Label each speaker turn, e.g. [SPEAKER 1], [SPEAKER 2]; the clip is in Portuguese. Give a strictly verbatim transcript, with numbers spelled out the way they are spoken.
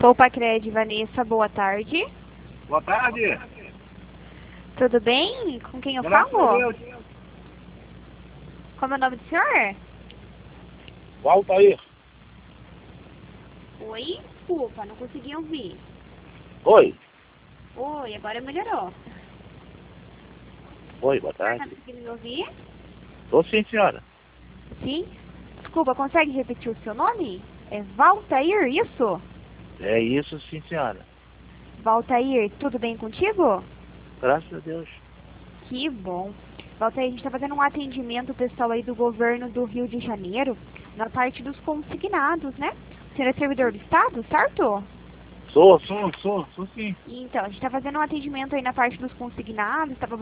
[SPEAKER 1] Sou Pacred Vanessa, boa tarde.
[SPEAKER 2] Boa tarde.
[SPEAKER 1] Tudo bem? Com quem eu
[SPEAKER 2] Graças
[SPEAKER 1] falo?
[SPEAKER 2] a Deus.
[SPEAKER 1] Como é o nome do senhor?
[SPEAKER 2] Valtair.
[SPEAKER 1] Oi? Desculpa, não consegui ouvir.
[SPEAKER 2] Oi.
[SPEAKER 1] Oi, agora melhorou.
[SPEAKER 2] Oi, boa
[SPEAKER 1] O senhor tá
[SPEAKER 2] tarde.
[SPEAKER 1] conseguindo me ouvir?
[SPEAKER 2] Tô sim, senhora.
[SPEAKER 1] Sim? Desculpa, consegue repetir o seu nome? É Valtair, isso?
[SPEAKER 2] É isso sim, senhora.
[SPEAKER 1] Valtair, tudo bem contigo?
[SPEAKER 2] Graças a Deus.
[SPEAKER 1] Que bom. Valtair, a gente está fazendo um atendimento pessoal aí do governo do Rio de Janeiro, na parte dos consignados, né? O senhor é servidor do Estado, certo?
[SPEAKER 2] Sou, sou, sou, sou sim.
[SPEAKER 1] Então, a gente está fazendo um atendimento aí na parte dos consignados, estava